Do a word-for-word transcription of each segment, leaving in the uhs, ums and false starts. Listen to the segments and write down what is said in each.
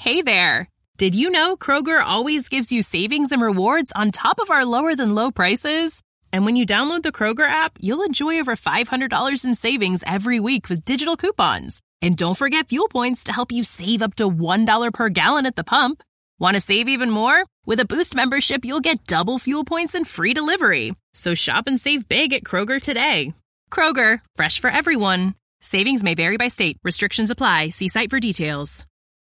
Hey there! Did you know Kroger always gives you savings and rewards on top of our lower-than-low prices? And when you download the Kroger app, you'll enjoy over five hundred dollars in savings every week with digital coupons. And don't forget fuel points to help you save up to one dollar per gallon at the pump. Want to save even more? With a Boost membership, you'll get double fuel points and free delivery. So shop and save big at Kroger today. Kroger, fresh for everyone. Savings may vary by state. Restrictions apply. See site for details.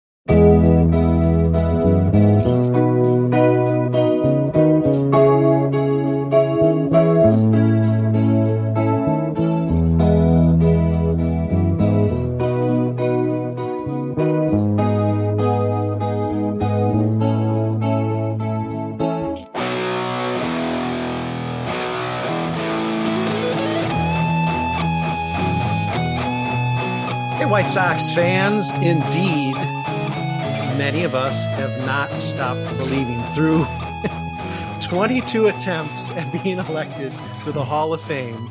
White Sox fans, indeed, many of us have not stopped believing through twenty-two attempts at being elected to the Hall of Fame,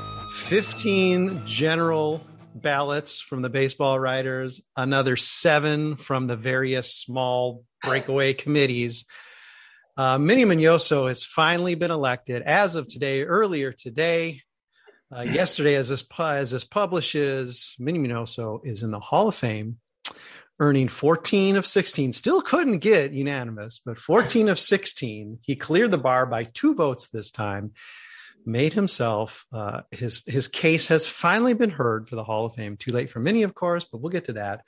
fifteen general ballots from the baseball writers, another seven from the various small breakaway committees. Uh, Minnie Minoso has finally been elected as of today, earlier today. Uh, yesterday, as this, as this publishes, Minnie Minoso is in the Hall of Fame, earning fourteen of sixteen. Still couldn't get unanimous, but fourteen of sixteen. He cleared the bar by two votes this time, made himself, uh, his, his case has finally been heard for the Hall of Fame. Too late for Minnie, of course, but we'll get to that.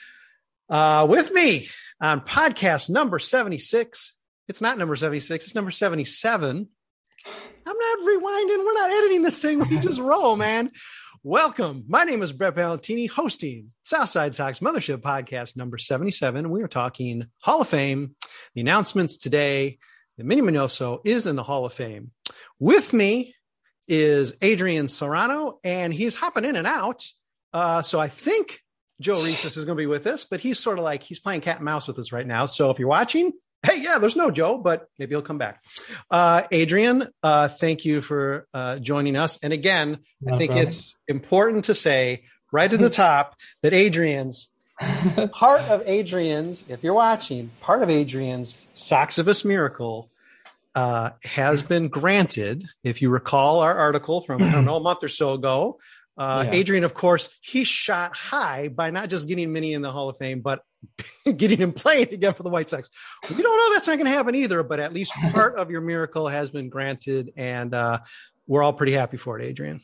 Uh, with me on podcast number seventy-six, it's not number seventy-six, it's number seventy-seven. I'm not rewinding. We're not editing this thing. We just roll, man. Welcome. My name is Brett Valentini, hosting Southside Sox Mothership podcast number seventy-seven. We are talking Hall of Fame. The announcements today, that Minnie Minoso is in the Hall of Fame. With me is Adrian Serrano, and he's hopping in and out. Uh, so I think Joe Reeses is going to be with us, but he's sort of like, he's playing cat and mouse with us right now. So if you're watching, hey, yeah, there's no Joe, but maybe he'll come back. Uh, Adrian, uh, thank you for uh, joining us. And again, no I think problem. It's important to say right at the top that Adrian's, part of Adrian's, if you're watching, part of Adrian's Soxivus Miracle uh, has been granted. If you recall our article from, I don't know, a month or so ago, uh, yeah. Adrian, of course, he shot high by not just getting Minnie in the Hall of Fame, but getting him playing again for the White Sox. We don't know that's not going to happen either, but at least part of your miracle has been granted, and uh, we're all pretty happy for it, Adrian.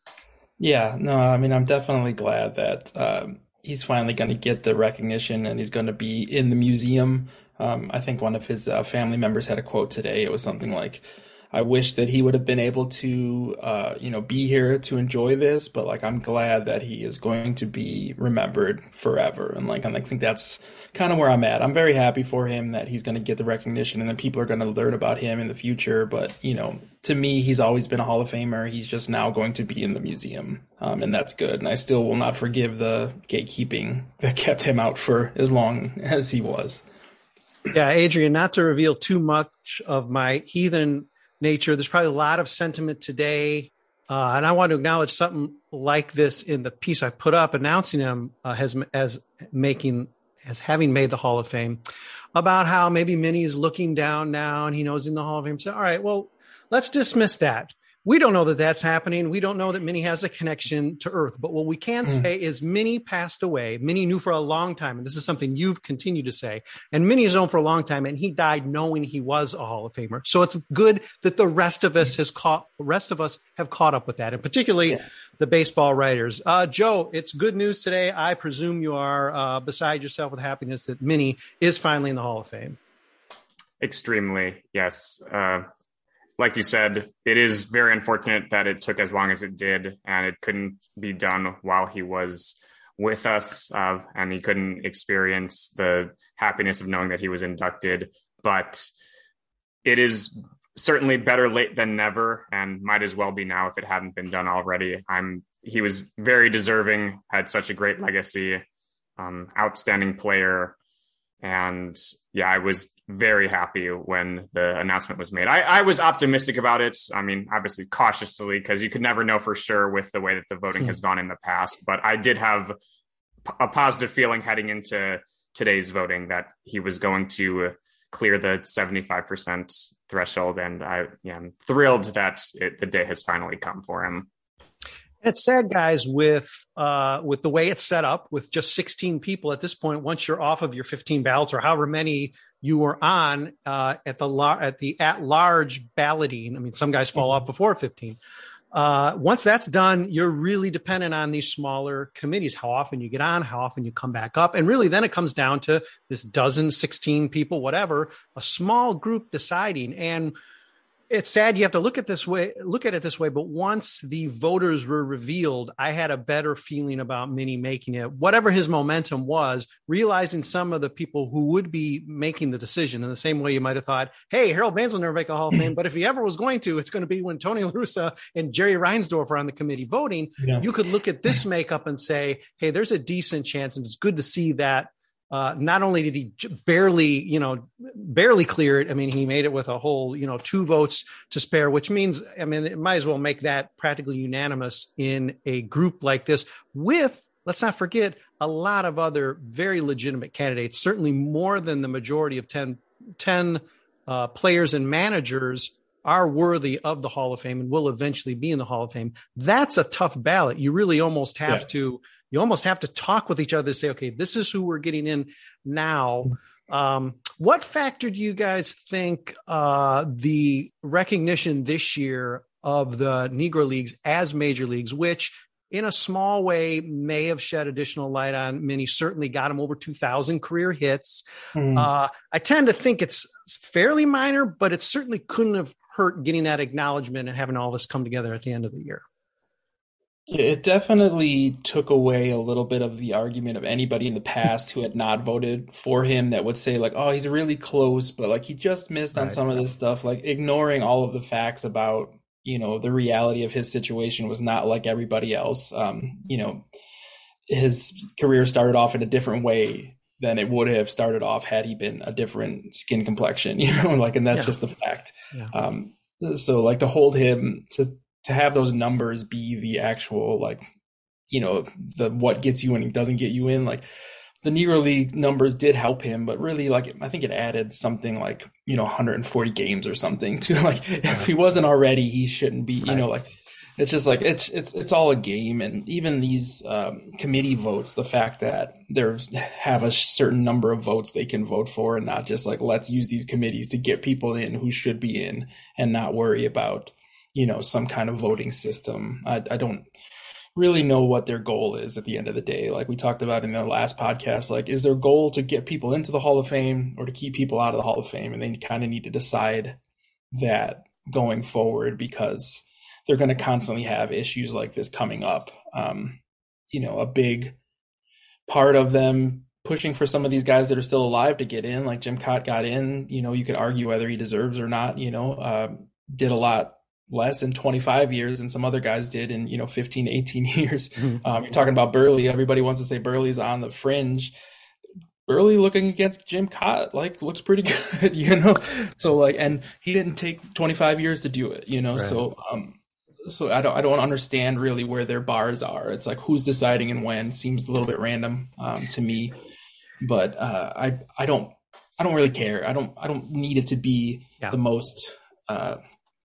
Yeah, no, I mean, I'm definitely glad that um, he's finally going to get the recognition and he's going to be in the museum. Um, I think one of his uh, family members had a quote today. It was something like, I wish that he would have been able to, uh, you know, be here to enjoy this, but like, I'm glad that he is going to be remembered forever. And like, I think that's kind of where I'm at. I'm very happy for him that he's going to get the recognition and that people are going to learn about him in the future. But, you know, to me, he's always been a Hall of Famer. He's just now going to be in the museum. Um, and that's good. And I still will not forgive the gatekeeping that kept him out for as long as he was. Yeah, Adrian, not to reveal too much of my heathen nature, there's probably a lot of sentiment today, uh, and I want to acknowledge something like this in the piece I put up announcing him uh, as as making as having made the Hall of Fame, about how maybe Minnie's looking down now and he knows in the Hall of Fame. So, all right, well, let's dismiss that. We don't know that that's happening. We don't know that Minnie has a connection to Earth. But what we can mm. say is Minnie passed away. Minnie knew for a long time, and this is something you've continued to say, and Minnie has known for a long time, and he died knowing he was a Hall of Famer. So it's good that the rest of us has caught, the rest of us have caught up with that, and particularly yeah. the baseball writers. Uh, Joe, it's good news today. I presume you are uh, beside yourself with happiness that Minnie is finally in the Hall of Fame. Extremely, yes. Uh, Like you said, it is very unfortunate that it took as long as it did, and it couldn't be done while he was with us, uh, and he couldn't experience the happiness of knowing that he was inducted. But it is certainly better late than never, and might as well be now if it hadn't been done already. I'm. He was very deserving, had such a great legacy, um, outstanding player. And yeah, I was very happy when the announcement was made. I, I was optimistic about it. I mean, obviously cautiously, because you could never know for sure with the way that the voting has gone in the past. But I did have a positive feeling heading into today's voting that he was going to clear the seventy-five percent threshold. And I, yeah, I'm thrilled that it, the day has finally come for him. It's sad, guys, with uh, with the way it's set up, with just sixteen people at this point. Once you're off of your fifteen ballots, or however many you were on uh, at the lar- at the at large balloting. I mean, some guys fall mm-hmm. off before fifteen. Uh, once that's done, you're really dependent on these smaller committees, how often you get on, how often you come back up. And really, then it comes down to this dozen, sixteen people, whatever, a small group deciding. And it's sad you have to look at this way, look at it this way. But once the voters were revealed, I had a better feeling about Minnie making it. Whatever his momentum was, realizing some of the people who would be making the decision in the same way you might have thought, hey, Harold Baines will never make a Hall of Fame, but if he ever was going to, it's going to be when Tony La Russa and Jerry Reinsdorf are on the committee voting. Yeah. You could look at this makeup and say, hey, there's a decent chance, and it's good to see that. Uh, not only did he barely, you know, barely clear it. I mean, he made it with a whole, you know, two votes to spare, which means, I mean, it might as well make that practically unanimous in a group like this with, let's not forget, a lot of other very legitimate candidates, certainly more than the majority of ten, ten uh, players and managers are worthy of the Hall of Fame and will eventually be in the Hall of Fame. That's a tough ballot. You really almost have yeah. to, you almost have to talk with each other to say, okay, this is who we're getting in now. Um, what factor do you guys think uh, the recognition this year of the Negro Leagues as major leagues, which in a small way may have shed additional light on Minnie, certainly got him over two thousand career hits. Mm. Uh, I tend to think it's fairly minor, but it certainly couldn't have hurt getting that acknowledgement and having all this come together at the end of the year. It definitely took away a little bit of the argument of anybody in the past who had not voted for him that would say like, oh, he's really close, but like he just missed on right. some of this stuff, like ignoring all of the facts about, you know, the reality of his situation was not like everybody else. Um, you know, his career started off in a different way than it would have started off had he been a different skin complexion, you know, like, and that's yeah. just the fact. Yeah. Um, so like to hold him to, to have those numbers be the actual, like, you know, the what gets you in and doesn't get you in, like the Negro League numbers did help him, but really, like, I think it added something like, you know, one hundred forty games or something to like, if he wasn't already, he shouldn't be, you know, like, it's just like, it's, it's, it's all a game. And even these um, committee votes, the fact that there's have a certain number of votes they can vote for and not just like, let's use these committees to get people in who should be in and not worry about, you know, some kind of voting system. I, I don't really know what their goal is at the end of the day. Like we talked about in the last podcast, like, is their goal to get people into the Hall of Fame or to keep people out of the Hall of Fame? And they kind of need to decide that going forward, because they're going to constantly have issues like this coming up. Um, you know, a big part of them pushing for some of these guys that are still alive to get in, like Jim Kaat got in, you know, you could argue whether he deserves or not, you know, uh, did a lot less in twenty-five years than some other guys did in, you know, fifteen, eighteen years. Mm-hmm. Um, you're talking about Burley. Everybody wants to say Burley's on the fringe. Burley looking against Jim Kaat, like, looks pretty good, you know? So like, and he didn't take twenty-five years to do it, you know? Right. So, um, so I don't, I don't understand really where their bars are. It's like, who's deciding and when? It seems a little bit random, um, to me, but, uh, I, I don't, I don't really care. I don't, I don't need it to be yeah. the most, uh,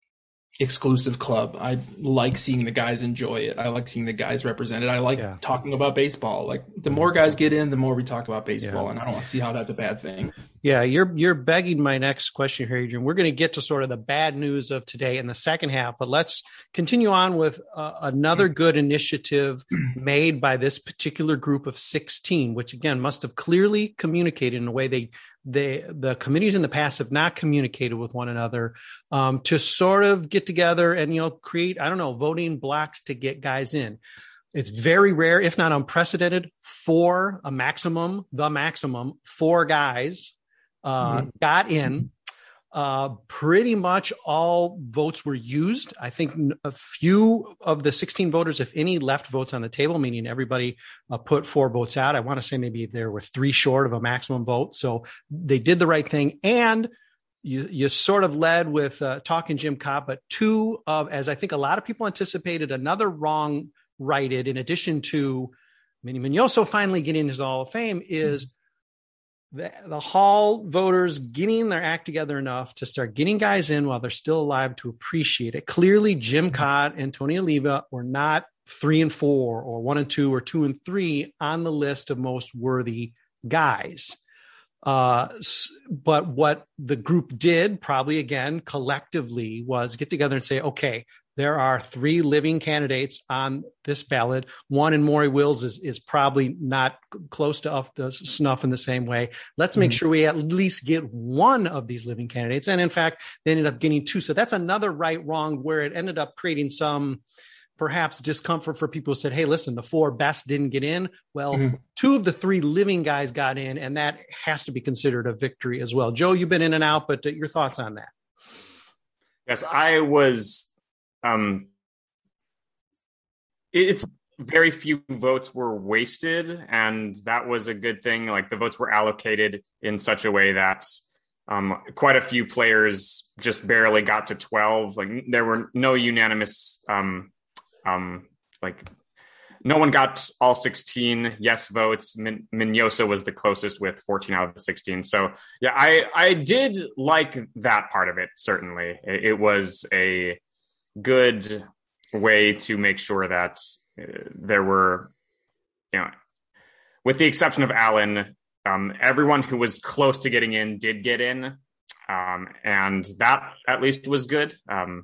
exclusive club. I like seeing the guys enjoy it. I like seeing the guys represented. I like yeah. talking about baseball. Like the more guys get in, the more we talk about baseball, yeah. and I don't want to see how that's a bad thing. Yeah, you're you're begging my next question here, Adrian. We're going to get to sort of the bad news of today in the second half, but let's continue on with uh, another good initiative made by this particular group of sixteen, which again must have clearly communicated in a way they they the committees in the past have not communicated with one another, um, to sort of get together and, you know, create, I don't know, voting blocks to get guys in. It's very rare, if not unprecedented, for a maximum, the maximum, four guys uh, mm-hmm. got in. Uh, pretty much all votes were used. I think a few of the sixteen voters, if any, left votes on the table, meaning everybody uh, put four votes out. I want to say maybe there were three short of a maximum vote. So they did the right thing. And you, you sort of led with uh, talking Jim Kaat, but two of, as I think a lot of people anticipated, another wrong righted, in addition to Minnie Minoso finally getting his Hall of Fame, is the, the Hall voters getting their act together enough to start getting guys in while they're still alive to appreciate it. Clearly, Jim Kaat and Tony Oliva were not three and four or one and two or two and three on the list of most worthy guys. Uh, but what the group did, probably again, collectively, was get together and say, okay, there are three living candidates on this ballot. One in Maury Wills is, is probably not close to up to snuff in the same way. Let's make mm-hmm. sure we at least get one of these living candidates. And in fact, they ended up getting two. So that's another right wrong where it ended up creating some perhaps discomfort for people who said, hey, listen, the four best didn't get in. Well, mm-hmm. two of the three living guys got in, and that has to be considered a victory as well. Joe, you've been in and out, but uh, your thoughts on that? Yes, I was, um, it's very few votes were wasted, and that was a good thing. Like the votes were allocated in such a way that Um, quite a few players just barely got to twelve. Like there were no unanimous, um, um, like no one got all sixteen yes votes. Min- Minoso was the closest with fourteen out of the sixteen. So yeah, I, I did like that part of it. Certainly it, it was a good way to make sure that uh, there were, you know, with the exception of Allen, Um, everyone who was close to getting in did get in. Um, and that at least was good. Um,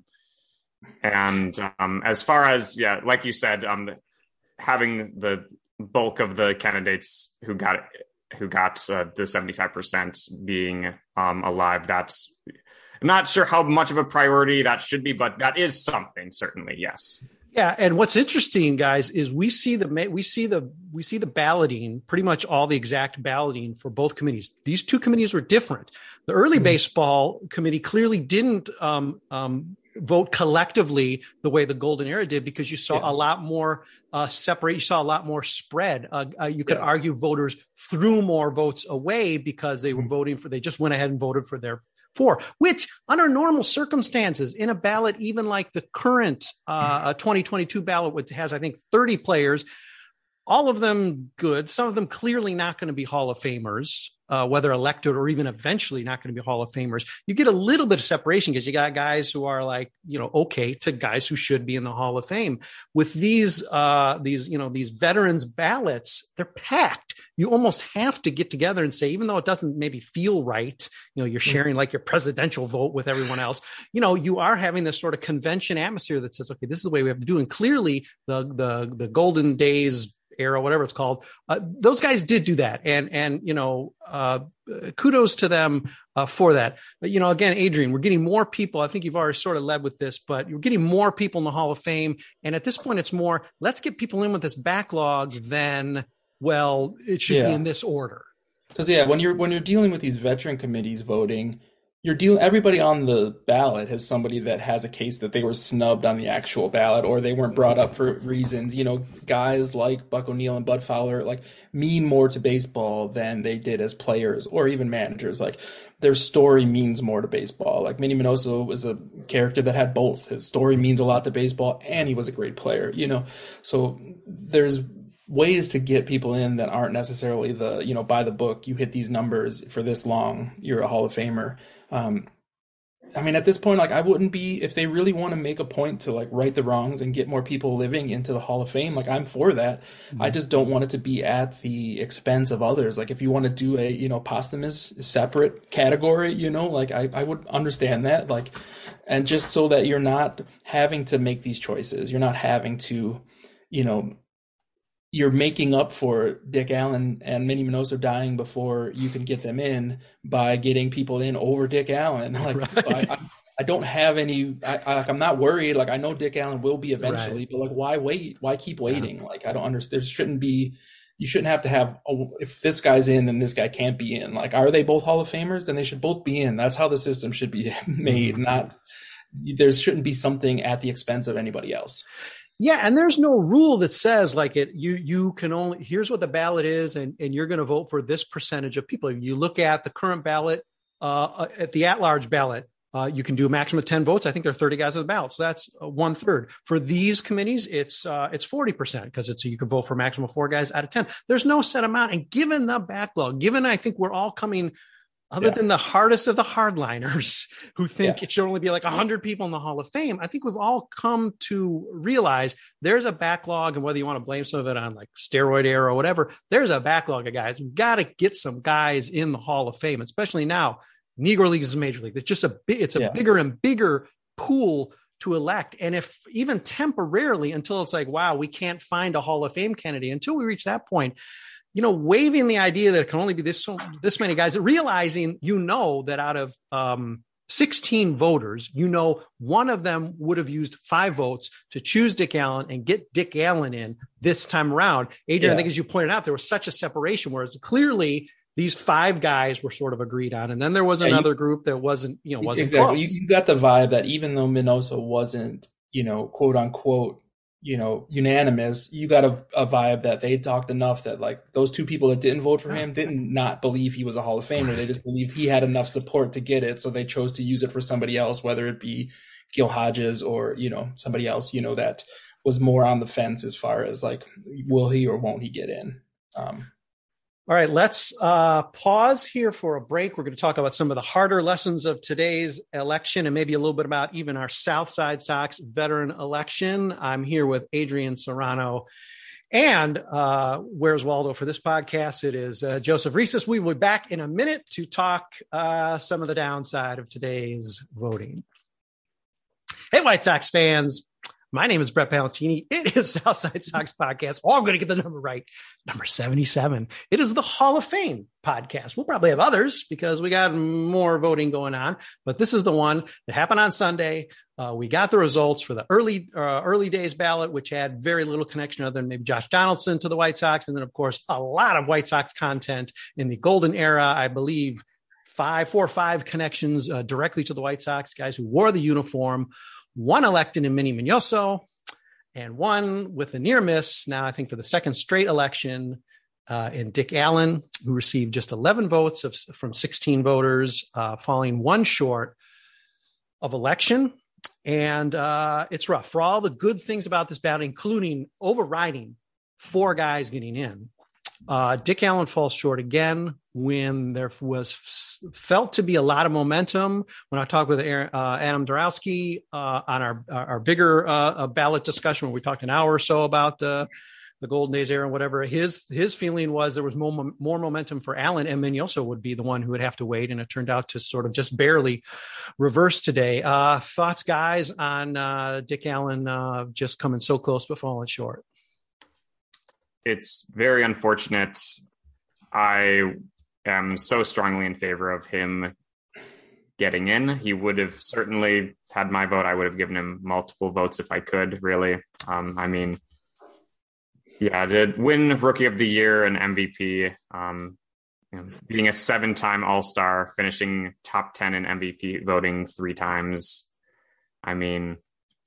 and um, as far as, yeah, like you said, um, having the bulk of the candidates who got who got uh, the seventy-five percent being um, alive, that's I'm not sure how much of a priority that should be, but that is something, certainly, yes. Yeah, and what's interesting, guys, is we see the we see the we see the balloting, pretty much all the exact balloting for both committees. These two committees were different. The early mm-hmm. baseball committee clearly didn't um, um, vote collectively the way the Golden Era did, because you saw yeah. a lot more uh, separate. You saw a lot more spread. Uh, uh, you could yeah. argue voters threw more votes away because they were mm-hmm. voting for. They just went ahead and voted for their four, which under normal circumstances in a ballot, even like the current uh, twenty twenty-two ballot, which has, I think, thirty players, all of them good. Some of them clearly not going to be Hall of Famers, uh, whether elected or even eventually not going to be Hall of Famers. You get a little bit of separation because you got guys who are like, you know, okay to guys who should be in the Hall of Fame. With these, uh, these, you know, these veterans ballots, they're packed. You almost have to get together and say, even though it doesn't maybe feel right, you know, you're sharing like your presidential vote with everyone else, you know, you are having this sort of convention atmosphere that says, okay, this is the way we have to do. And clearly the, the, the golden days era, whatever it's called, uh, those guys did do that. And, and, you know, uh, kudos to them uh, for that. But, you know, again, Adrian, we're getting more people. I think you've already sort of led with this, but you're getting more people in the Hall of Fame. And at this point, it's more, let's get people in with this backlog than, well, it should yeah. be in this order. Because yeah, when you're when you're dealing with these veteran committees voting, you're dealing. Everybody on the ballot has somebody that has a case that they were snubbed on the actual ballot, or they weren't brought up for reasons. You know, guys like Buck O'Neil and Bud Fowler like mean more to baseball than they did as players or even managers. Like their story means more to baseball. Like Minnie Minoso was a character that had both. His story means a lot to baseball, and he was a great player. You know, so there's ways to get people in that aren't necessarily the, you know, by the book, you hit these numbers for this long, you're a Hall of Famer. Um, I mean, at this point, like I wouldn't be, if they really want to make a point to like right the wrongs and get more people living into the Hall of Fame, like I'm for that. Mm-hmm. I just don't want it to be at the expense of others. Like if you want to do a, you know, posthumous separate category, you know, like I, I would understand that, like, and just so that you're not having to make these choices, you're not having to, you know, you're making up for Dick Allen and Minnie Minoso dying before you can get them in by getting people in over Dick Allen. Like right. I, I don't have any, I, I, I'm not worried. Like I know Dick Allen will be eventually, right. but like, why wait? Why keep waiting? Yeah. Like, I don't understand. There shouldn't be, you shouldn't have to have, oh, if this guy's in, then this guy can't be in. Like, are they both Hall of Famers? Then they should both be in. That's how the system should be made. Mm-hmm. Not, there shouldn't be something at the expense of anybody else. Yeah, and there's no rule that says like it. You you can only here's what the ballot is, and, and you're going to vote for this percentage of people. You look at the current ballot, uh, at the at-large ballot, Uh, you can do a maximum of ten votes. I think there are thirty guys on the ballot. So that's uh, one third. For these committees, it's uh, it's forty percent because it's you can vote for a maximum of four guys out of ten. There's no set amount. And given the backlog, given I think we're all coming, other yeah. than the hardest of the hardliners who think yeah. it should only be like one hundred people in the Hall of Fame, I think we've all come to realize there's a backlog. And whether you want to blame some of it on like steroid era or whatever, there's a backlog of guys. We've got to get some guys in the Hall of Fame, especially now. Negro Leagues is Major League. It's just a big, it's a yeah. bigger and bigger pool to elect. And if even temporarily, until it's like, wow, we can't find a Hall of Fame candidate until we reach that point, you know, waiving the idea that it can only be this, so, this many guys, realizing, you know, that out of um, sixteen voters, you know, one of them would have used five votes to choose Dick Allen and get Dick Allen in this time around. Adrian, yeah. I think as you pointed out, there was such a separation, whereas clearly these five guys were sort of agreed on. And then there was yeah, another you, group that wasn't, you know, wasn't exactly. You, you got the vibe that even though Minoso wasn't, you know, quote unquote, you know, unanimous, you got a, a vibe that they talked enough that like those two people that didn't vote for him didn't not believe he was a Hall of Famer. They just believed he had enough support to get it. So they chose to use it for somebody else, whether it be Gil Hodges or, you know, somebody else, you know, that was more on the fence as far as like, will he or won't he get in? Um, All right, let's uh, pause here for a break. We're going to talk about some of the harder lessons of today's election and maybe a little bit about even our Southside Sox veteran election. I'm here with Adrian Serrano and uh, Where's Waldo for this podcast. It is uh, Joseph Reeses. We will be back in a minute to talk uh, some of the downside of today's voting. Hey, White Sox fans. My name is Brett Palantini. It is Southside Sox Podcast. Oh, I'm going to get the number right. Number seventy-seven. It is the Hall of Fame podcast. We'll probably have others because we got more voting going on, but this is the one that happened on Sunday. Uh, we got the results for the early uh, early days ballot, which had very little connection other than maybe Josh Donaldson to the White Sox. And then, of course, a lot of White Sox content in the golden era. I believe five, four or five connections uh, directly to the White Sox, guys who wore the uniform. One elected in Minnie Minoso and one with a near miss. Now, I think for the second straight election uh, in Dick Allen, who received just eleven votes of, from sixteen voters, uh, falling one short of election. And uh, it's rough for all the good things about this ballot, including overriding four guys getting in. Uh, Dick Allen falls short again when there was f- felt to be a lot of momentum. When I talked with Aaron, uh, Adam Dorowski uh, on our our bigger uh, ballot discussion, when we talked an hour or so about uh, the Golden Days era and whatever, his his feeling was there was more, more momentum for Allen, and Minoso would be the one who would have to wait, and it turned out to sort of just barely reverse today. Uh, thoughts, guys, on uh, Dick Allen uh, just coming so close but falling short? It's very unfortunate. I am so strongly in favor of him getting in. He would have certainly had my vote. I would have given him multiple votes if I could, really. Um, I mean, yeah, to win Rookie of the Year and M V P, um, you know, being a seven-time All-Star, finishing top ten in M V P voting three times. I mean,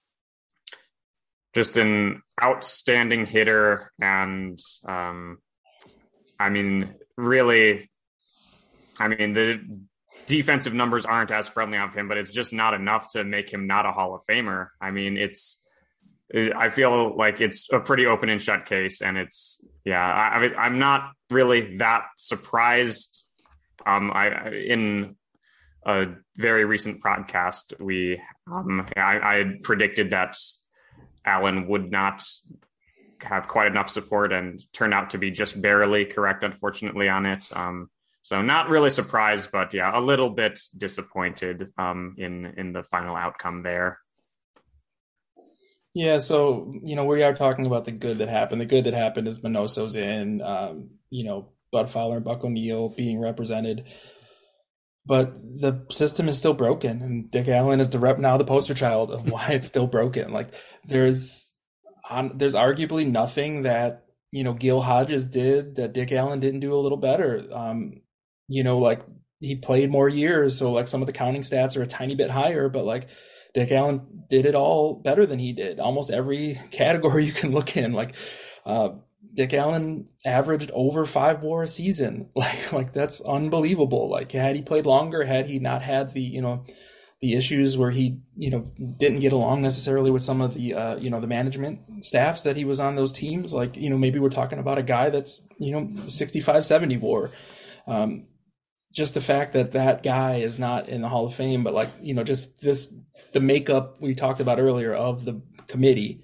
just an outstanding hitter. And um, I mean, really, I mean, the defensive numbers aren't as friendly of him, but it's just not enough to make him not a Hall of Famer. I mean, it's, I feel like it's a pretty open and shut case. And it's, yeah, I, I'm not really that surprised. Um, I, in a very recent podcast, we, um, I, I had predicted that Allen would not have quite enough support and turned out to be just barely correct, unfortunately, on it. Um, so not really surprised, but yeah, a little bit disappointed um, in, in the final outcome there. Yeah, so, you know, we are talking about the good that happened. The good that happened is Minoso's in, um, you know, Bud Fowler and Buck O'Neil being represented. But the system is still broken, and Dick Allen is the rep now the poster child of why it's still broken. Like there's, on, there's arguably nothing that, you know, Gil Hodges did that Dick Allen didn't do a little better. Um, you know, like he played more years, so like some of the counting stats are a tiny bit higher, but like Dick Allen did it all better than he did. Almost every category you can look in, like. Uh, Dick Allen averaged over five WAR a season. Like, like that's unbelievable. Like, had he played longer, had he not had the, you know, the issues where he, you know, didn't get along necessarily with some of the, uh, you know, the management staffs that he was on those teams. Like, you know, maybe we're talking about a guy that's, you know, sixty-five, seventy war. Um, just the fact that that guy is not in the Hall of Fame, but like, you know, just this, the makeup we talked about earlier of the committee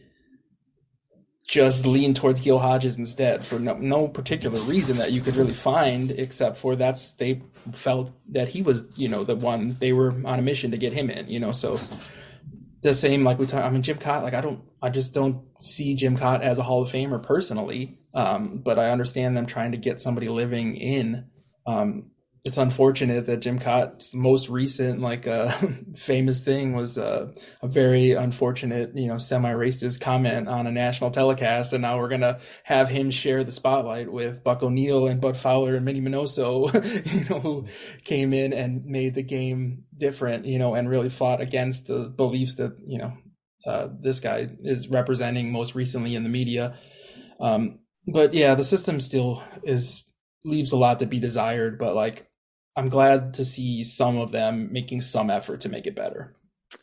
just lean towards Gil Hodges instead for no, no particular reason that you could really find, except for that's, they felt that he was, you know, the one, they were on a mission to get him in, you know, so the same, like we talk, I mean, Jim Kaat, like I don't, I just don't see Jim Kaat as a Hall of Famer personally. Um, but I understand them trying to get somebody living in. Um, it's unfortunate that Jim Kaat's most recent, like, uh, famous thing was uh, a very unfortunate, you know, semi-racist comment on a national telecast. And now we're going to have him share the spotlight with Buck O'Neil and Bud Fowler and Minnie Minoso, you know, who came in and made the game different, you know, and really fought against the beliefs that, you know, uh, this guy is representing most recently in the media. Um, but yeah, the system still is, leaves a lot to be desired, but like, I'm glad to see some of them making some effort to make it better.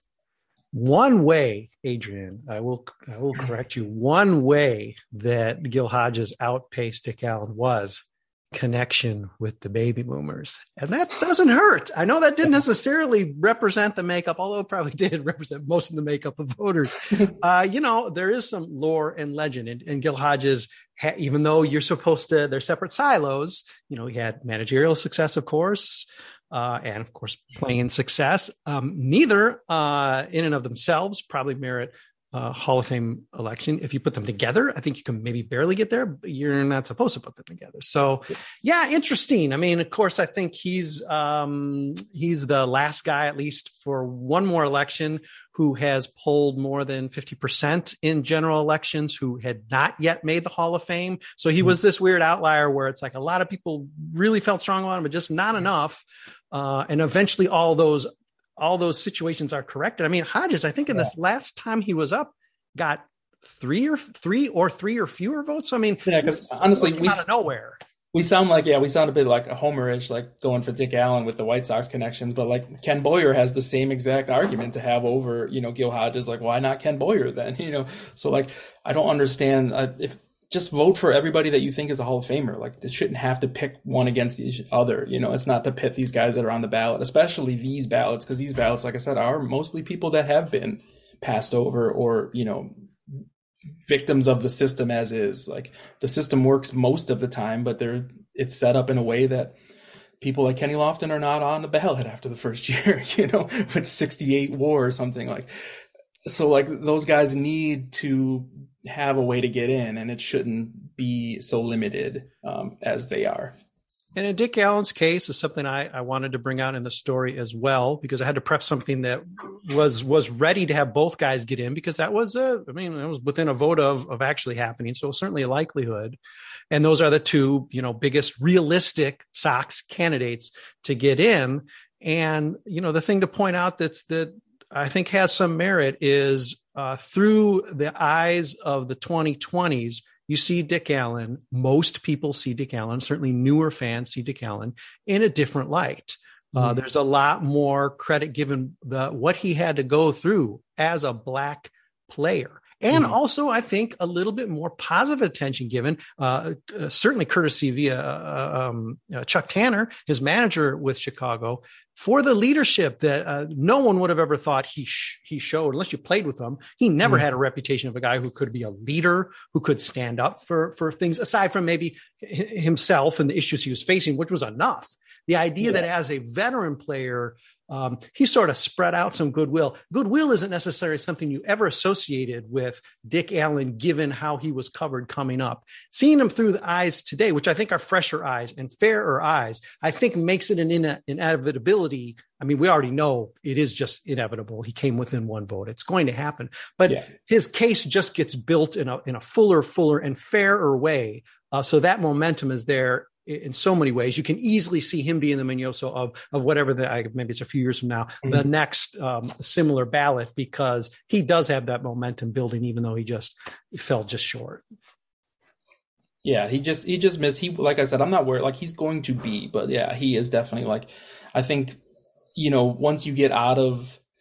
One way, Adrian, I will I will correct you. One way that Gil Hodges outpaced Dick Allen was connection with the baby boomers. And that doesn't hurt. I know that didn't necessarily represent the makeup, although it probably did represent most of the makeup of voters. uh, you know, there is some lore and legend. And, and Gil Hodges, ha- even though you're supposed to, they're separate silos, you know, he had managerial success, of course, uh, and of course, playing success. Um, neither uh, in and of themselves probably merit Uh, Hall of Fame election. If you put them together, I think you can maybe barely get there, but you're not supposed to put them together. So yeah, interesting. I mean, of course, I think he's, um, he's the last guy, at least for one more election, who has polled more than fifty percent in general elections, who had not yet made the Hall of Fame. So he mm-hmm. was this weird outlier where it's like a lot of people really felt strong about him, but just not enough. Uh, and eventually all those all those situations are corrected. I mean, Hodges, I think in yeah. this last time he was up, got three or three or three or fewer votes. So, I mean, yeah, because honestly, we out of nowhere. We sound like, yeah, we sound a bit like a homerish, like going for Dick Allen with the White Sox connections, but like Ken Boyer has the same exact argument to have over, you know, Gil Hodges. Like, why not Ken Boyer then? You know, so like, I don't understand uh, if just vote for everybody that you think is a Hall of Famer. Like, they shouldn't have to pick one against each other. You know, it's not to pit these guys that are on the ballot, especially these ballots, because these ballots, like I said, are mostly people that have been passed over or, you know, victims of the system as is. Like, the system works most of the time, but they're it's set up in a way that people like Kenny Lofton are not on the ballot after the first year, you know, with sixty-eight war or something. Like, so like those guys need to have a way to get in, and it shouldn't be so limited um, as they are. And in Dick Allen's case is something I, I wanted to bring out in the story as well, because I had to prep something that was was ready to have both guys get in, because that was a, I mean, it was within a vote of of actually happening. So certainly a likelihood. And those are the two, you know, biggest realistic Sox candidates to get in. And, you know, the thing to point out that's that I think has some merit is uh, through the eyes of the twenty twenties, you see Dick Allen. Most people see Dick Allen, certainly newer fans see Dick Allen in a different light. Mm-hmm. Uh, there's a lot more credit given the what he had to go through as a Black player. And mm-hmm. also, I think, a little bit more positive attention given, uh, uh, certainly courtesy via uh, um, uh, Chuck Tanner, his manager with Chicago, for the leadership that uh, no one would have ever thought he sh- he showed, unless you played with him. He never mm-hmm. had a reputation of a guy who could be a leader, who could stand up for, for things, aside from maybe h- himself and the issues he was facing, which was enough. The idea yeah. that as a veteran player, Um, he sort of spread out some goodwill. Goodwill isn't necessarily something you ever associated with Dick Allen, given how he was covered coming up. Seeing him through the eyes today, which I think are fresher eyes and fairer eyes, I think makes it an in- inevitability. I mean, we already know it is just inevitable. He came within one vote. It's going to happen. But yeah. his case just gets built in a, in a fuller, fuller, and fairer way. Uh, so that momentum is there in so many ways. You can easily see him being the Minoso of, of whatever the, I, maybe it's a few years from now, mm-hmm. the next um, similar ballot, because he does have that momentum building, even though he just fell just short. Yeah, he just, he just missed. He, like I said, I'm not worried, like he's going to be, but yeah, he is definitely like, I think, you know, once you get out of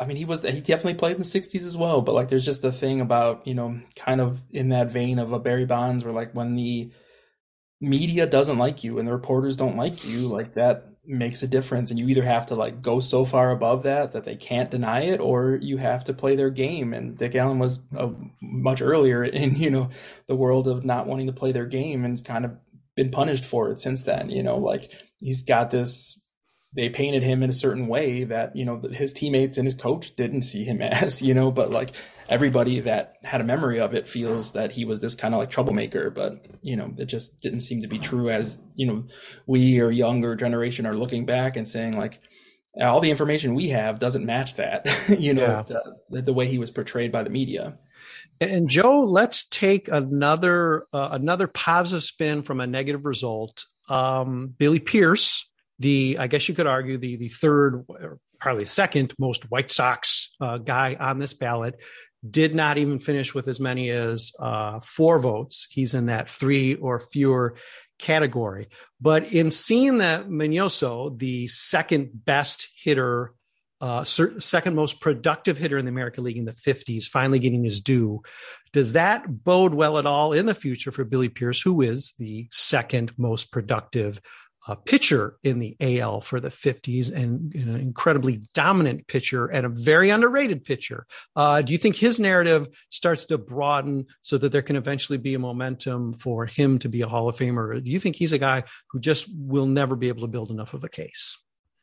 I mean, he was he definitely played in the sixties as well, but like there's just a thing about, you know, kind of in that vein of a Barry Bonds where like when the media doesn't like you and the reporters don't like you, like that makes a difference. And you either have to like go so far above that that they can't deny it, or you have to play their game. And Dick Allen was uh, much earlier in, you know, the world of not wanting to play their game and kind of been punished for it since then. You know, like he's got this, they painted him in a certain way that, you know, his teammates and his coach didn't see him as, you know, but like everybody that had a memory of it feels that he was this kind of like troublemaker, but, you know, it just didn't seem to be true as, you know, we or younger generation are looking back and saying like, all the information we have doesn't match that, you know, yeah. the, the way he was portrayed by the media. And Joe, let's take another, uh, another positive spin from a negative result. Um, Billy Pierce, the, I guess you could argue the, the third, or probably second most White Sox uh, guy on this ballot, did not even finish with as many as uh, four votes. He's in that three or fewer category. But in seeing that Minoso, the second best hitter, uh, second most productive hitter in the American League in the fifties, finally getting his due, does that bode well at all in the future for Billy Pierce, who is the second most productive a pitcher in the A L for the fifties, and an incredibly dominant pitcher and a very underrated pitcher? Uh, do you think his narrative starts to broaden so that there can eventually be a momentum for him to be a Hall of Famer? Or do you think he's a guy who just will never be able to build enough of a case?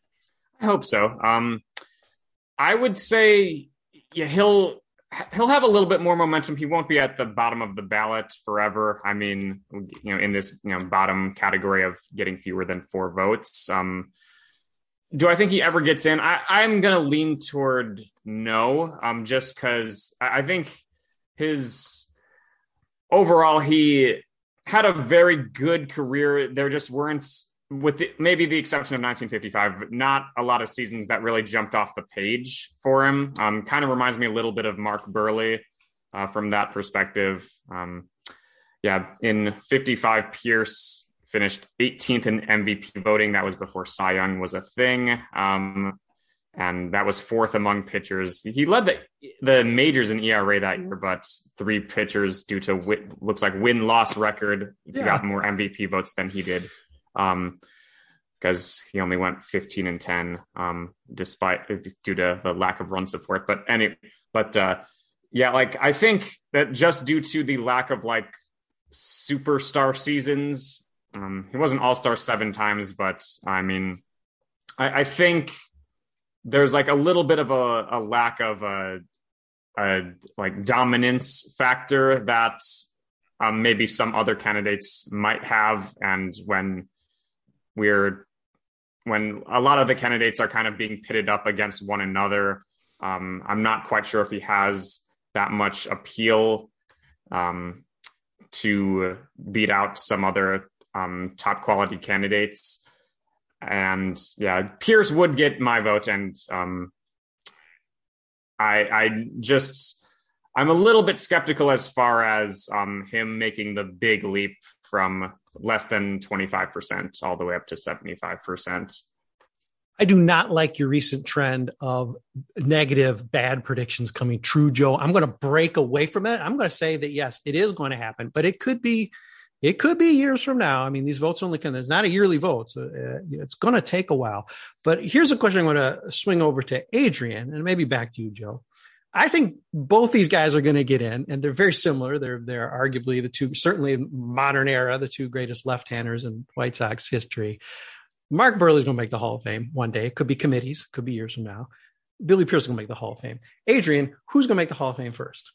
I hope so. Um, I would say yeah, he'll he'll have a little bit more momentum. He won't be at the bottom of the ballot forever. I mean, you know, in this, you know, bottom category of getting fewer than four votes. Um, do I think he ever gets in? I, I'm going to lean toward no, um, just because I, I think his overall, he had a very good career. There just weren't, with the, maybe the exception of nineteen fifty-five, not a lot of seasons that really jumped off the page for him. Um, kind of reminds me a little bit of Mark Burley uh, from that perspective. Um, yeah, in fifty-five, Pierce finished eighteenth in M V P voting. That was before Cy Young was a thing. Um, and that was fourth among pitchers. He led the the majors in E R A that year, but three pitchers due to win, looks like win-loss record yeah. got more M V P votes than he did. Um, because he only went fifteen and ten, um, despite due to the lack of run support. But any, but uh, yeah, like I think that just due to the lack of like superstar seasons, um, he wasn't all-star seven times, but I mean, I, I think there's like a little bit of a, a lack of a, a like dominance factor that um, maybe some other candidates might have, and when we're when a lot of the candidates are kind of being pitted up against one another. Um, I'm not quite sure if he has that much appeal um, to beat out some other um, top quality candidates. And yeah, Pierce would get my vote. And um, I, I just, I'm a little bit skeptical as far as um, him making the big leap from less than twenty-five percent all the way up to seventy-five percent. I do not like your recent trend of negative, bad predictions coming true, Joe. I'm going to break away from it. I'm going to say that, yes, it is going to happen, but it could be, it could be years from now. I mean, these votes only come, there's not a yearly vote, so uh, it's going to take a while. But here's a question I'm going to swing over to Adrian, and maybe back to you, Joe. I think both these guys are going to get in, and they're very similar. They're they're arguably the two, certainly modern era, the two greatest left-handers in White Sox history. Mark Burley's going to make the Hall of Fame one day. It could be committees, could be years from now. Billy Pierce is going to make the Hall of Fame. Adrian, who's going to make the Hall of Fame first?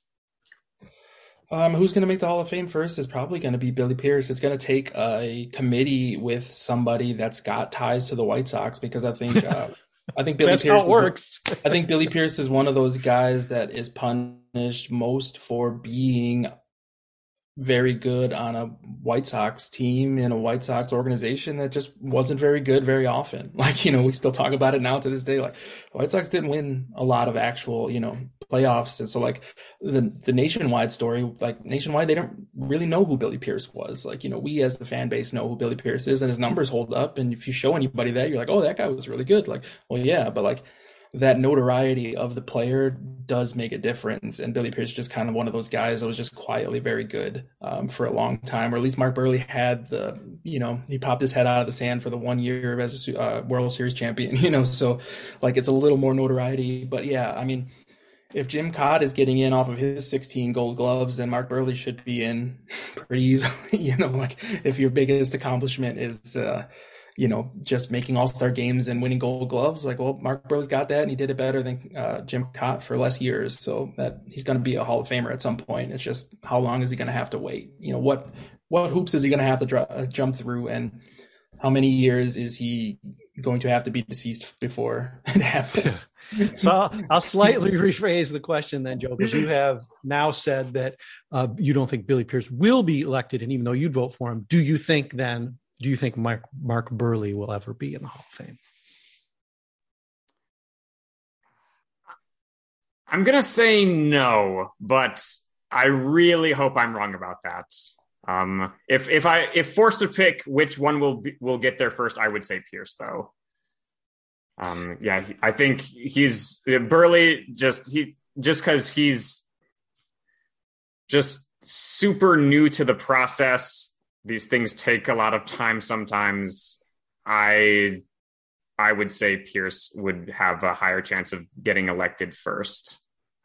Um, who's going to make the Hall of Fame first is probably going to be Billy Pierce. It's going to take a committee with somebody that's got ties to the White Sox, because I think uh, I think Billy that's Pierce how it works. I think Billy Pierce is one of those guys that is punished most for being very good on a White Sox team in a White Sox organization that just wasn't very good very often. Like, you know, we still talk about it now to this day. Like, the White Sox didn't win a lot of actual, you know, playoffs. And so, like, the the nationwide story, like, nationwide, they don't really know who Billy Pierce was. Like, you know, we as the fan base know who Billy Pierce is, and his numbers hold up. And if you show anybody that, you're like, oh, that guy was really good. Like, well, yeah, but like, that notoriety of the player does make a difference. And Billy Pierce is just kind of one of those guys that was just quietly very good um, for a long time, or at least Mark Buehrle had the, you know, he popped his head out of the sand for the one year as a uh, World Series champion, you know, so like it's a little more notoriety. But yeah, I mean, if Jim Kaat is getting in off of his sixteen gold gloves, then Mark Buehrle should be in pretty easily, you know, like if your biggest accomplishment is, uh, you know, just making all-star games and winning gold gloves, like, well, Mark Buehrle's got that and he did it better than uh, Jim Kaat for less years. So that he's going to be a Hall of Famer at some point. It's just, how long is he going to have to wait? You know, what, what hoops is he going to have to dr- jump through, and how many years is he going to have to be deceased before it happens? So I'll, I'll slightly rephrase the question then, Joe, because you have now said that uh, you don't think Billy Pierce will be elected. And even though you'd vote for him, do you think then, do you think Mark, Mark Buehrle will ever be in the Hall of Fame? I'm going to say no, but I really hope I'm wrong about that. Um, if if I if forced to pick which one will be, will get there first, I would say Pierce, though. Um, yeah, I think he's Buehrle just he just because he's just super new to the process. These things take a lot of time sometimes. I I would say Pierce would have a higher chance of getting elected first.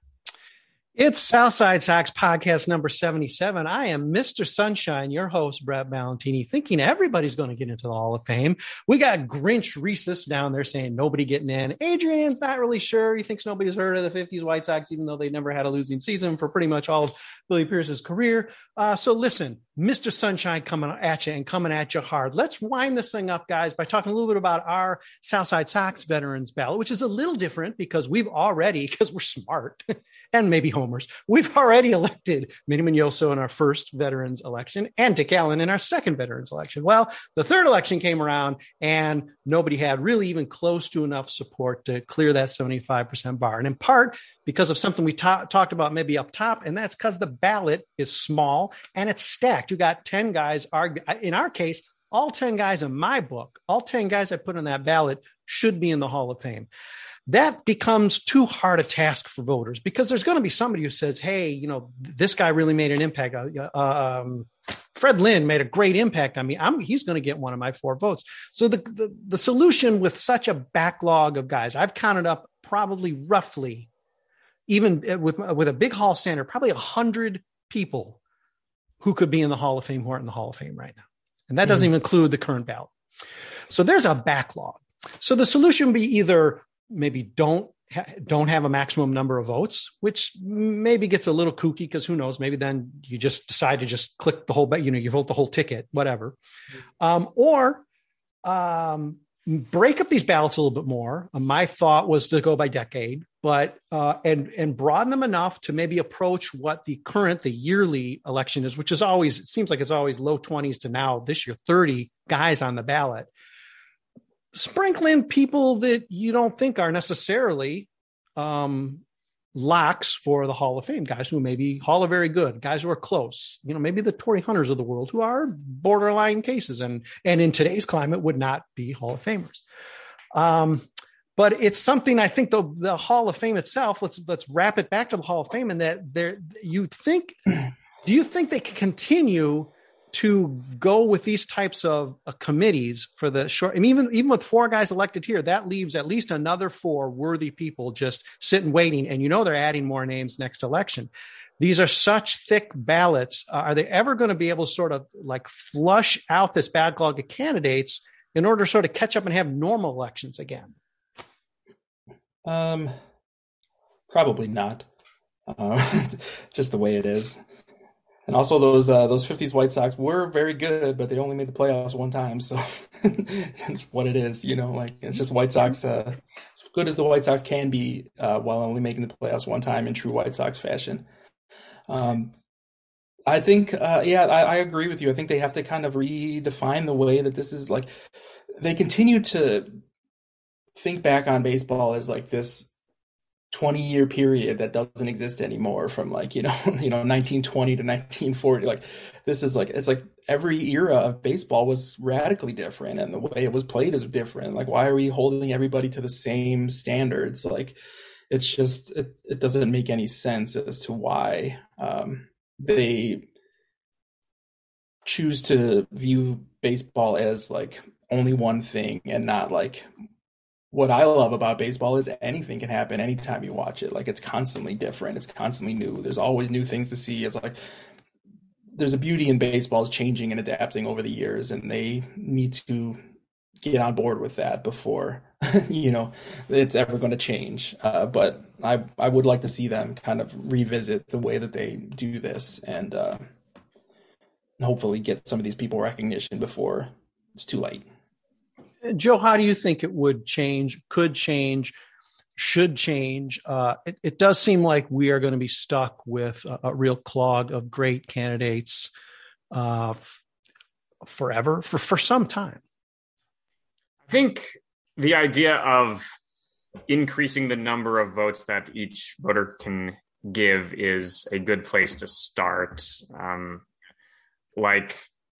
It's Southside Sox podcast number seventy-seven. I am Mister Sunshine, your host, Brett Ballantini, thinking everybody's going to get into the Hall of Fame. We got Grinch Rhesus down there saying nobody getting in. Adrian's not really sure. He thinks nobody's heard of the fifties White Sox, even though they never had a losing season for pretty much all of Billy Pierce's career. Uh, so listen, Mister Sunshine coming at you and coming at you hard. Let's wind this thing up, guys, by talking a little bit about our Southside Sox Veterans Ballot, which is a little different because we've already, because we're smart and maybe homers, we've already elected Minnie Minoso in our first veterans election and Dick Allen in our second veterans election. Well, the third election came around and nobody had really even close to enough support to clear that seventy-five percent bar. And in part because of something we ta- talked about maybe up top, and that's because the ballot is small and it's stacked. You got ten guys argue. In our case, all ten guys in my book, all ten guys I put on that ballot should be in the Hall of Fame. That becomes too hard a task for voters because there's going to be somebody who says, hey, you know, this guy really made an impact. Uh, um, Fred Lynn made a great impact on me. I'm, he's going to get one of my four votes. So the, the, the solution with such a backlog of guys, I've counted up probably roughly, even with, with a big hall standard, probably a hundred people who could be in the Hall of Fame who aren't in the Hall of Fame right now. And that doesn't mm-hmm. even include the current ballot. So there's a backlog. So the solution would be either maybe don't ha- don't have a maximum number of votes, which maybe gets a little kooky because who knows, maybe then you just decide to just click the whole, you know, you vote the whole ticket, whatever. Um, or um, break up these ballots a little bit more. Uh, my thought was to go by decade, but uh, and and broaden them enough to maybe approach what the current, the yearly election is, which is always, it seems like it's always low twenties to now this year, thirty guys on the ballot. Sprinkle in people that you don't think are necessarily um, locks for the Hall of Fame, guys who maybe Hall of Very Good, guys who are close, you know, maybe the Torrey Hunters of the world who are borderline cases and, and in today's climate would not be Hall of Famers. Um, but it's something I think the, the Hall of Fame itself, let's, let's wrap it back to the Hall of Fame and that there, you think, do you think they can continue to go with these types of uh, committees for the short, I mean, even, even with four guys elected here, that leaves at least another four worthy people just sitting, waiting. And, you know, they're adding more names next election. These are such thick ballots. Uh, are they ever going to be able to sort of like flush out this backlog of candidates in order to sort of catch up and have normal elections again? Um, probably not. Uh, just the way it is. And also those uh, those fifties White Sox were very good, but they only made the playoffs one time. So it's what it is, you know, like it's just White Sox, uh, as good as the White Sox can be uh, while only making the playoffs one time in true White Sox fashion. Um, I think, uh, yeah, I, I agree with you. I think they have to kind of redefine the way that this is like, they continue to think back on baseball as like this twenty year period that doesn't exist anymore from like, you know, you know, nineteen twenty to nineteen forty. Like this is like, it's like every era of baseball was radically different, and the way it was played is different. Like, why are we holding everybody to the same standards? Like, it's just, it, it doesn't make any sense as to why um, they choose to view baseball as like only one thing, and not like, what I love about baseball is anything can happen anytime you watch it. Like, it's constantly different. It's constantly new. There's always new things to see. It's like, there's a beauty in baseball is changing and adapting over the years, and they need to get on board with that before, you know, it's ever going to change. Uh, but I, I would like to see them kind of revisit the way that they do this, and uh, hopefully get some of these people recognition before it's too late. Joe, how do you think it would change, could change, should change? Uh, it, it does seem like we are going to be stuck with a, a real clog of great candidates uh, f- forever, for, for some time. I think the idea of increasing the number of votes that each voter can give is a good place to start. Um, like,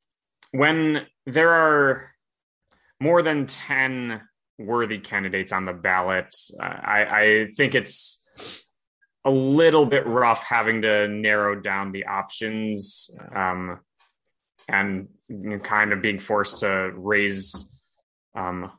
when there are more than ten worthy candidates on the ballot, uh, I, I think it's a little bit rough having to narrow down the options, um, and you know, kind of being forced to raise, um,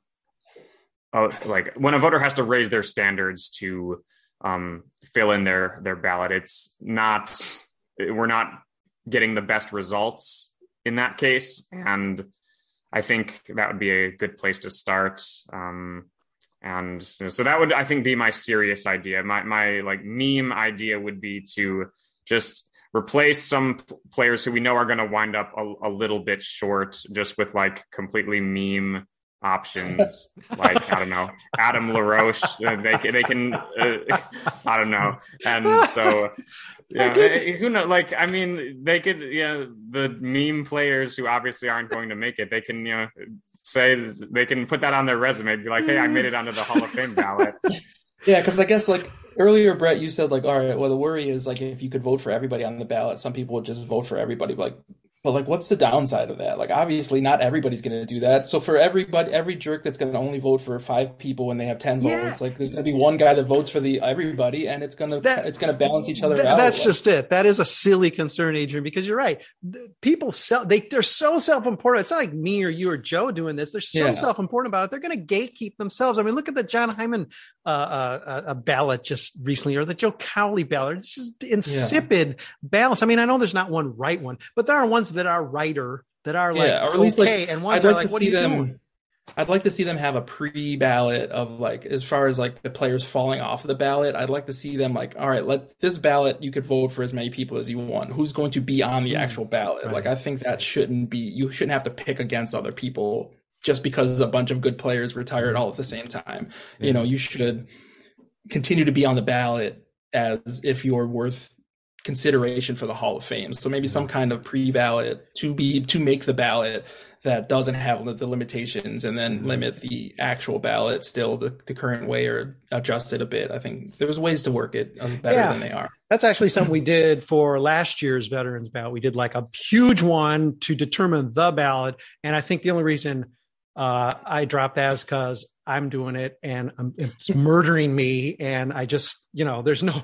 uh, like when a voter has to raise their standards to um, fill in their their ballot. It's not, we're not getting the best results in that case, and I think that would be a good place to start. Um, and you know, so that would, I think, be my serious idea. My, my like meme idea would be to just replace some p- players who we know are going to wind up a, a little bit short, just with like completely meme options. Like, I don't know, Adam LaRoche, uh, they can, they can, uh, I don't know. And so, yeah, who knows? Like, I mean, they could, you know, the meme players who obviously aren't going to make it, they can, you know, say, they can put that on their resume, be like, hey, I made it onto the Hall of Fame ballot. Yeah, because I guess like earlier, Brett, you said like, all right, well, the worry is like if you could vote for everybody on the ballot, some people would just vote for everybody. Like, but like, what's the downside of that? Like, obviously, not everybody's going to do that. So for everybody, every jerk that's going to only vote for five people when they have ten Yeah. votes, like there's going to be one guy that votes for the everybody, and it's going to That- it's going to balance each other Th- out. That's Like, just it. That is a silly concern, Adrian, because you're right. The people sell, they, they're so self-important. It's not like me or you or Joe doing this. They're so Yeah. self-important about it. They're going to gatekeep themselves. I mean, look at the John Hyman uh, uh, uh, ballot just recently, or the Joe Cowley ballot. It's just insipid balance. I mean, I know there's not one right one, but there are ones that are righter, that are like, yeah, or at least okay, like, and ones I'd are like like, to what are see you them, doing? I'd like to see them have a pre-ballot of like, as far as like the players falling off the ballot, I'd like to see them like, all right, let this ballot, you could vote for as many people as you want. Who's going to be on the actual ballot? Right. Like, I think that shouldn't be, you shouldn't have to pick against other people just because a bunch of good players retired all at the same time. Yeah. You know, you should continue to be on the ballot as if you're worth consideration for the Hall of Fame. So maybe some kind of pre-ballot to be to make the ballot that doesn't have the limitations, and then limit the actual ballot still the, the current way, or adjust it a bit. I think there's ways to work it better Yeah. than they are. That's actually something we did for last year's Veterans Ballot. We did like a huge one to determine the ballot. And I think the only reason uh, I dropped that is because I'm doing it and I'm, it's murdering me. And I just, you know, there's no,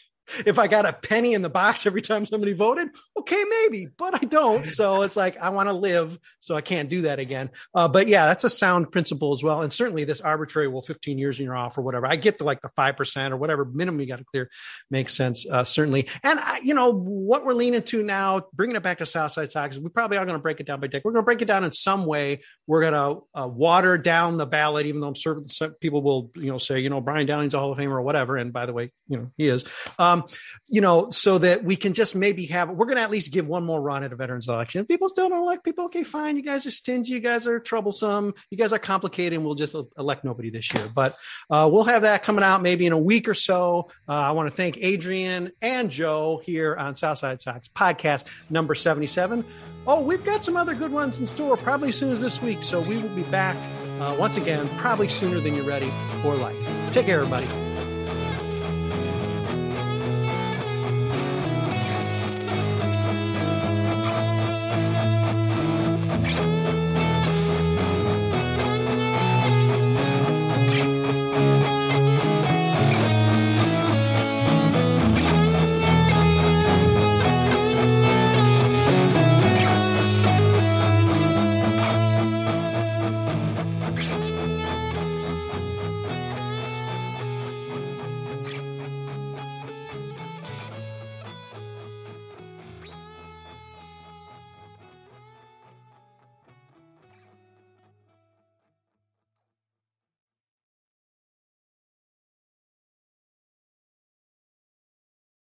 if I got a penny in the box every time somebody voted, okay, maybe, but I don't. So it's like, I want to live, so I can't do that again. Uh, but yeah, that's a sound principle as well. And certainly this arbitrary, well, fifteen years and you're off or whatever. I get to like the five percent or whatever minimum you got to clear makes sense, uh, certainly. And I, you know, what we're leaning to now, bringing it back to Southside Sox, we probably are going to break it down by deck. We're going to break it down in some way. We're going to uh, water down the ballot, even though I'm certain some people will, you know, say, you know, Brian Downing's a Hall of Famer or whatever. And by the way, you know, he is. Um, you know, so that we can just maybe have, we're going to at least give one more run at a veterans election. If people still don't elect people, okay, fine. You guys are stingy. You guys are troublesome. You guys are complicated, and we'll just elect nobody this year. But uh, we'll have that coming out maybe in a week or so. Uh, I want to thank Adrian and Joe here on Southside Sox podcast number seventy-seven. Oh, we've got some other good ones in store probably as soon as this week. So we will be back uh, once again, probably sooner than you're ready for life. Take care, everybody.